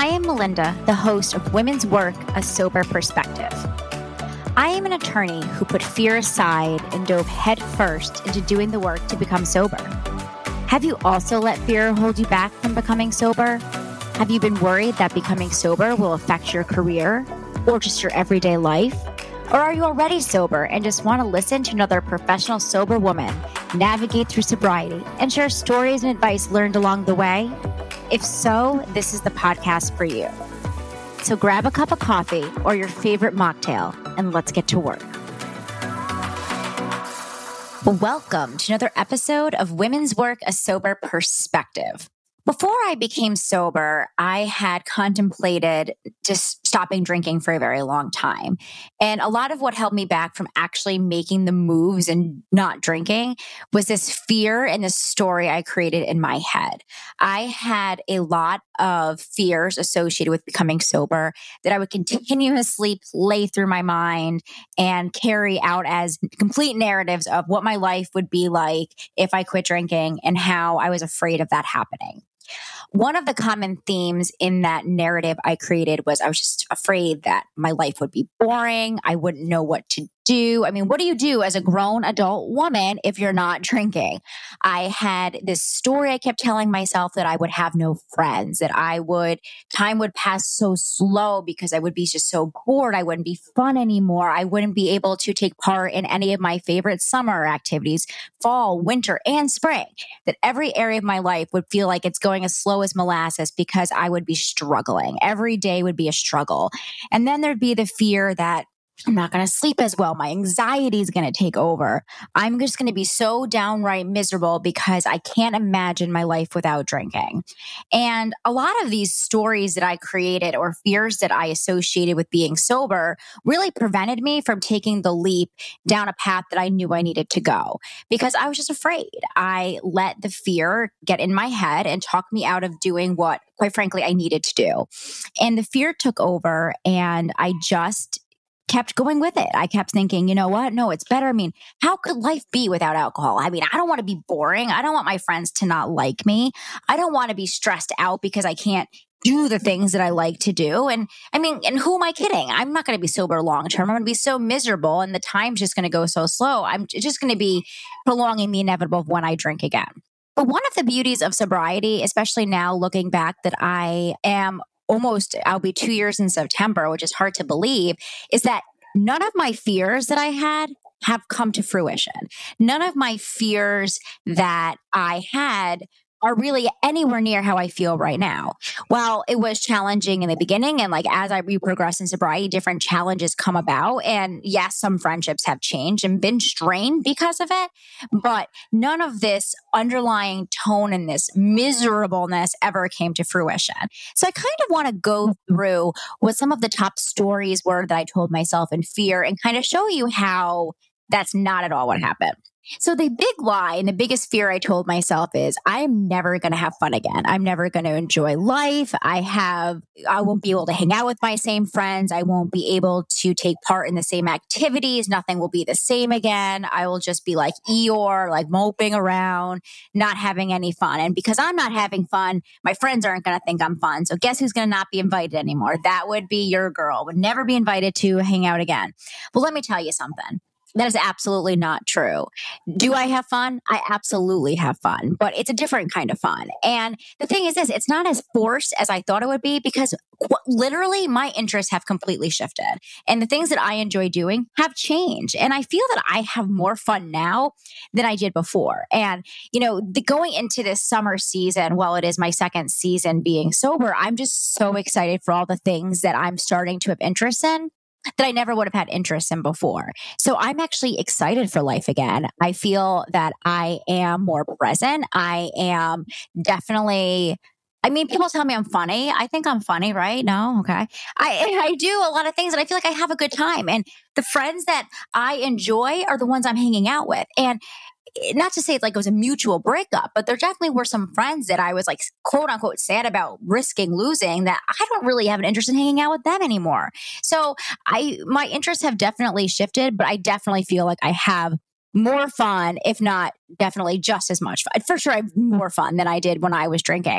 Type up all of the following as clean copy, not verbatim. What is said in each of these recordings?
I am Melinda, the host of Women's Work, A Sober Perspective. I am an attorney who put fear aside and dove headfirst into doing the work to become sober. Have you also let fear hold you back from becoming sober? Have you been worried that becoming sober will affect your career or just your everyday life? Or are you already sober and just want to listen to another professional sober woman navigate through sobriety and share stories and advice learned along the way? If so, this is the podcast for you. So grab a cup of coffee or your favorite mocktail and let's get to work. Welcome to another episode of Women's Work, A Sober Perspective. Before I became sober, I had contemplated just stopping drinking for a very long time. And a lot of what held me back from actually making the moves and not drinking was this fear and this story I created in my head. I had a lot of fears associated with becoming sober that I would continuously play through my mind and carry out as complete narratives of what my life would be like if I quit drinking and how I was afraid of that happening. One of the common themes in that narrative I created was I was just afraid that my life would be boring. I wouldn't know what to do. I mean, what do you do as a grown adult woman if you're not drinking? I had this story I kept telling myself that I would have no friends, that time would pass so slow because I would be just so bored. I wouldn't be fun anymore. I wouldn't be able to take part in any of my favorite summer activities, fall, winter, and spring, that every area of my life would feel like it's going as slow as molasses because I would be struggling. Every day would be a struggle. And then there'd be the fear that I'm not going to sleep as well. My anxiety is going to take over. I'm just going to be so downright miserable because I can't imagine my life without drinking. And a lot of these stories that I created or fears that I associated with being sober really prevented me from taking the leap down a path that I knew I needed to go because I was just afraid. I let the fear get in my head and talk me out of doing what, quite frankly, I needed to do. And the fear took over and I just kept going with it. I kept thinking, you know what? No, it's better. I mean, how could life be without alcohol? I mean, I don't want to be boring. I don't want my friends to not like me. I don't want to be stressed out because I can't do the things that I like to do. And I mean, and who am I kidding? I'm not going to be sober long term. I'm going to be so miserable and the time's just going to go so slow. I'm just going to be prolonging the inevitable of when I drink again. But one of the beauties of sobriety, especially now looking back that I'll be 2 years in September, which is hard to believe, is that none of my fears that I had have come to fruition. None of my fears that I had are really anywhere near how I feel right now. While it was challenging in the beginning, and like as we progress in sobriety, different challenges come about. And yes, some friendships have changed and been strained because of it, but none of this underlying tone and this miserableness ever came to fruition. So I kind of want to go through what some of the top stories were that I told myself in fear and kind of show you how that's not at all what happened. So the big lie and the biggest fear I told myself is I'm never going to have fun again. I'm never going to enjoy life. I won't be able to hang out with my same friends. I won't be able to take part in the same activities. Nothing will be the same again. I will just be like Eeyore, like moping around, not having any fun. And because I'm not having fun, my friends aren't going to think I'm fun. So guess who's going to not be invited anymore? That would be your girl, would never be invited to hang out again. Well, let me tell you something. That is absolutely not true. Do I have fun? I absolutely have fun, but it's a different kind of fun. And the thing is this, it's not as forced as I thought it would be because literally my interests have completely shifted and the things that I enjoy doing have changed. And I feel that I have more fun now than I did before. And, going into this summer season, while it is my second season being sober, I'm just so excited for all the things that I'm starting to have interest in that I never would have had interest in before. So I'm actually excited for life again. I feel that I am more present. I am definitely, people tell me I'm funny. I think I'm funny, right? No? Okay. I do a lot of things and I feel like I have a good time. And the friends that I enjoy are the ones I'm hanging out with. And not to say it's like it was a mutual breakup, but there definitely were some friends that I was like, quote unquote, sad about risking losing that I don't really have an interest in hanging out with them anymore. So my interests have definitely shifted, but I definitely feel like I have more fun, if not definitely just as much fun. For sure, I have more fun than I did when I was drinking.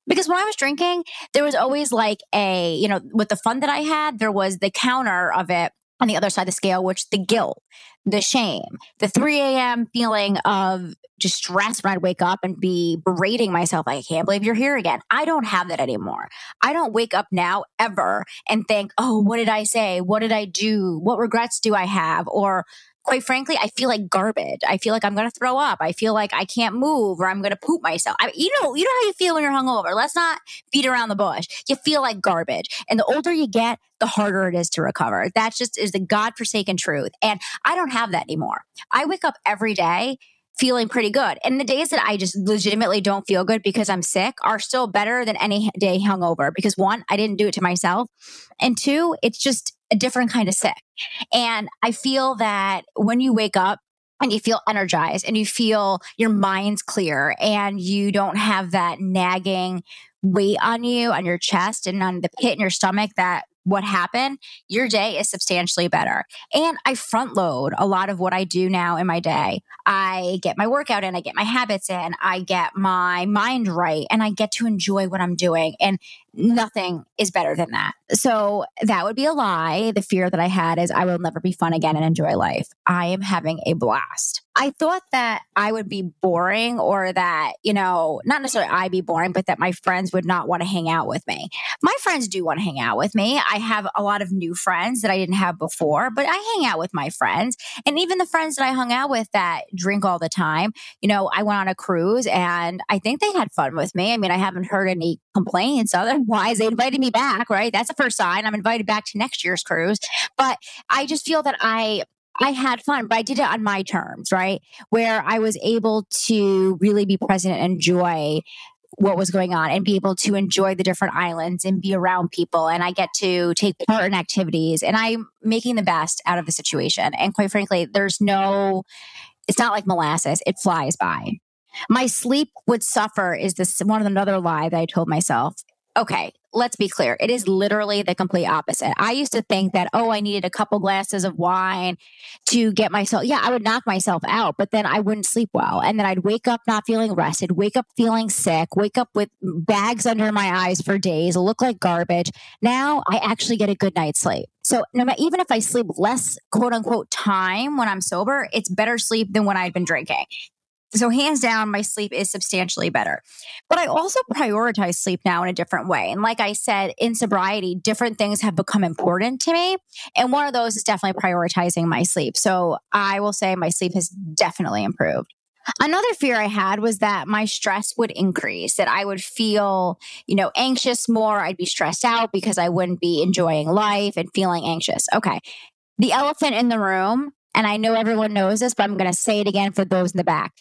Because when I was drinking, there was always like with the fun that I had, there was the counter of it on the other side of the scale, which the guilt, the shame, the 3 a.m. feeling of just stress when I'd wake up and be berating myself. Like, I can't believe you're here again. I don't have that anymore. I don't wake up now ever and think, oh, what did I say? What did I do? What regrets do I have? Or quite frankly, I feel like garbage. I feel like I'm going to throw up. I feel like I can't move or I'm going to poop myself. You know how you feel when you're hungover. Let's not beat around the bush. You feel like garbage. And the older you get, the harder it is to recover. That just is the godforsaken truth. And I don't have that anymore. I wake up every day feeling pretty good. And the days that I just legitimately don't feel good because I'm sick are still better than any day hungover. Because one, I didn't do it to myself. And two, it's just a different kind of sick. And I feel that when you wake up and you feel energized and you feel your mind's clear and you don't have that nagging weight on you, on your chest and on the pit in your stomach that what happened, your day is substantially better. And I front load a lot of what I do now in my day. I get my workout in, I get my habits in, I get my mind right, and I get to enjoy what I'm doing. And nothing is better than that. So that would be a lie. The fear that I had is I will never be fun again and enjoy life. I am having a blast. I thought that I would be boring or that, not necessarily I be boring, but that my friends would not want to hang out with me. My friends do want to hang out with me. I have a lot of new friends that I didn't have before, but I hang out with my friends. And even the friends that I hung out with that drink all the time, I went on a cruise and I think they had fun with me. I mean, I haven't heard any complaints. Otherwise, they invited me back, right? That's the first sign. I'm invited back to next year's cruise. But I just feel that I had fun, but I did it on my terms, right? Where I was able to really be present and enjoy what was going on and be able to enjoy the different islands and be around people. And I get to take part in activities and I'm making the best out of the situation. And quite frankly, it's not like molasses. It flies by. My sleep would suffer is another lie that I told myself. Okay, let's be clear. It is literally the complete opposite. I used to think that, I needed a couple glasses of wine to get myself, I would knock myself out, but then I wouldn't sleep well. And then I'd wake up not feeling rested, wake up feeling sick, wake up with bags under my eyes for days, look like garbage. Now I actually get a good night's sleep. So even if I sleep less, quote unquote, time when I'm sober, it's better sleep than when I'd been drinking. So hands down, my sleep is substantially better. But I also prioritize sleep now in a different way. And like I said, in sobriety, different things have become important to me. And one of those is definitely prioritizing my sleep. So I will say my sleep has definitely improved. Another fear I had was that my stress would increase, that I would feel, anxious more. I'd be stressed out because I wouldn't be enjoying life and feeling anxious. Okay. The elephant in the room, and I know everyone knows this, but I'm going to say it again for those in the back.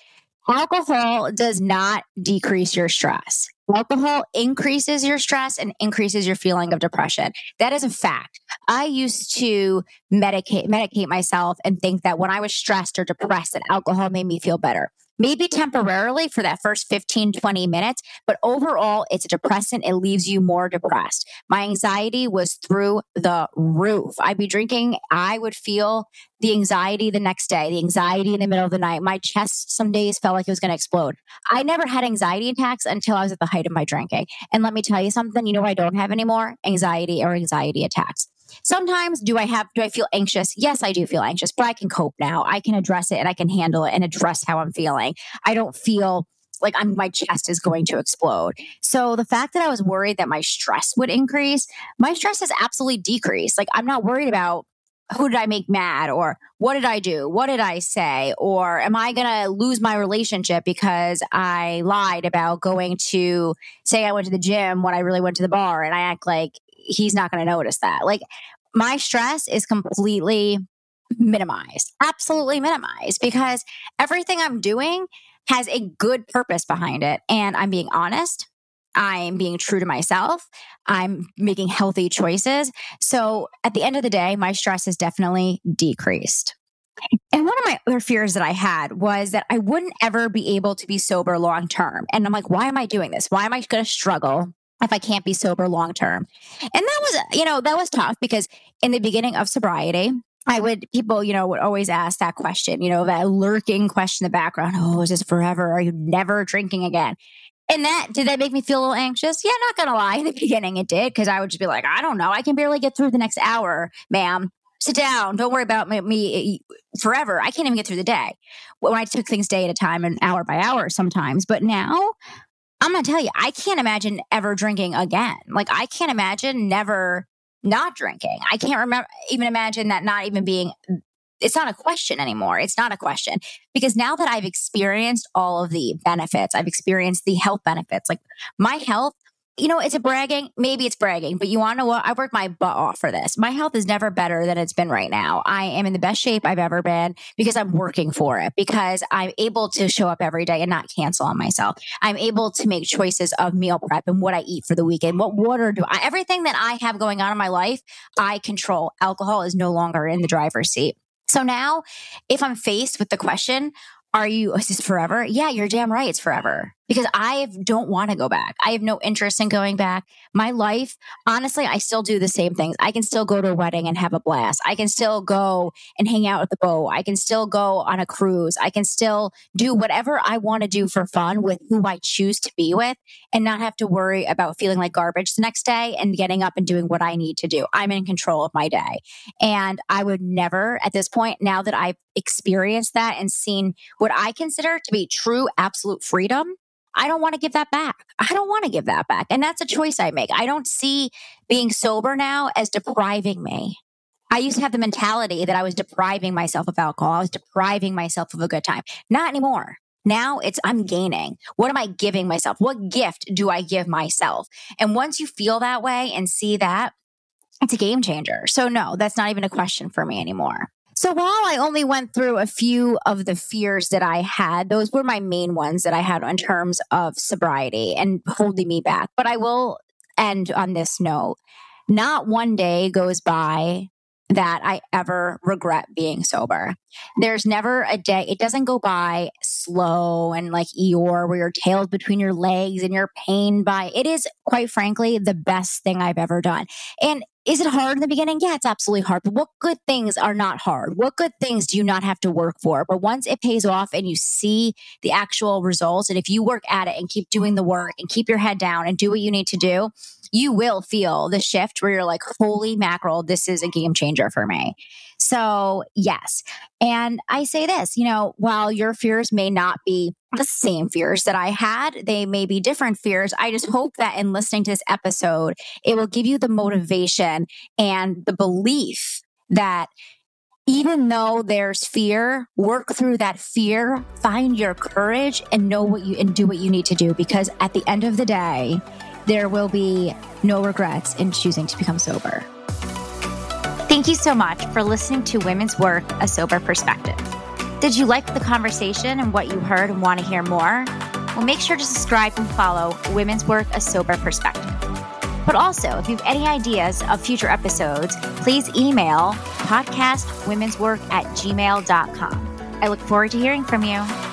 Alcohol does not decrease your stress. Alcohol increases your stress and increases your feeling of depression. That is a fact. I used to medicate myself and think that when I was stressed or depressed, that alcohol made me feel better. Maybe temporarily for that first 15, 20 minutes, but overall, it's a depressant. It leaves you more depressed. My anxiety was through the roof. I'd be drinking. I would feel the anxiety the next day, the anxiety in the middle of the night. My chest some days felt like it was going to explode. I never had anxiety attacks until I was at the height of my drinking. And let me tell you something, what I don't have anymore? Anxiety or anxiety attacks. Sometimes do I feel anxious? Yes, I do feel anxious, but I can cope now. I can address it and I can handle it and address how I'm feeling. I don't feel like my chest is going to explode. So the fact that I was worried that my stress would increase, my stress has absolutely decreased. Like I'm not worried about who did I make mad or what did I do? What did I say? Or am I going to lose my relationship because I lied about going to say I went to the gym when I really went to the bar and I act like he's not going to notice that. Like my stress is completely minimized, absolutely minimized because everything I'm doing has a good purpose behind it. And I'm being honest. I'm being true to myself. I'm making healthy choices. So at the end of the day, my stress has definitely decreased. And one of my other fears that I had was that I wouldn't ever be able to be sober long term. And I'm like, why am I doing this? Why am I going to struggle if I can't be sober long term? And that was tough because in the beginning of sobriety, people would always ask that question, that lurking question in the background. Oh, is this forever? Are you never drinking again? And did that make me feel a little anxious? Yeah, not gonna lie. In the beginning it did, because I would just be like, I don't know. I can barely get through the next hour, ma'am. Sit down. Don't worry about me forever. I can't even get through the day. When I took things day at a time and hour by hour sometimes. But now, I'm going to tell you, I can't imagine ever drinking again. Like, I can't imagine never not drinking. I can't even imagine that not even being, it's not a question anymore. It's not a question, because now that I've experienced all of the benefits, I've experienced the health benefits, like my health, is it bragging? Maybe it's bragging, but you want to know what? I worked my butt off for this. My health is never better than it's been right now. I am in the best shape I've ever been because I'm working for it, because I'm able to show up every day and not cancel on myself. I'm able to make choices of meal prep and what I eat for the weekend, what water everything that I have going on in my life, I control. Alcohol is no longer in the driver's seat. So now, if I'm faced with the question, is this forever? Yeah, you're damn right. It's forever, because I don't want to go back. I have no interest in going back. My life, honestly, I still do the same things. I can still go to a wedding and have a blast. I can still go and hang out at the boat. I can still go on a cruise. I can still do whatever I want to do for fun with who I choose to be with, and not have to worry about feeling like garbage the next day and getting up and doing what I need to do. I'm in control of my day. And I would never, at this point, now that I've experienced that and seen what I consider to be true, absolute freedom, I don't want to give that back. I don't want to give that back. And that's a choice I make. I don't see being sober now as depriving me. I used to have the mentality that I was depriving myself of alcohol. I was depriving myself of a good time. Not anymore. Now I'm gaining. What am I giving myself? What gift do I give myself? And once you feel that way and see that, it's a game changer. So no, that's not even a question for me anymore. So while I only went through a few of the fears that I had, those were my main ones that I had in terms of sobriety and holding me back. But I will end on this note. Not one day goes by that I ever regret being sober. There's never a day, it doesn't go by slow and like Eeyore, where your tail's between your legs and you're pained by. It is, quite frankly, the best thing I've ever done. And is it hard in the beginning? Yeah, it's absolutely hard. But what good things are not hard? What good things do you not have to work for? But once it pays off and you see the actual results, and if you work at it and keep doing the work and keep your head down and do what you need to do, you will feel the shift where you're like, holy mackerel, this is a game changer for me. So yes. And I say this, while your fears may not be the same fears that I had, they may be different fears. I just hope that in listening to this episode, it will give you the motivation and the belief that even though there's fear, work through that fear, find your courage, and do what you need to do. Because at the end of the day, there will be no regrets in choosing to become sober. Thank you so much for listening to Women's Work, A Sober Perspective. Did you like the conversation and what you heard and want to hear more? Well, make sure to subscribe and follow Women's Work, A Sober Perspective. But also, if you have any ideas of future episodes, please email podcastwomenswork@gmail.com. I look forward to hearing from you.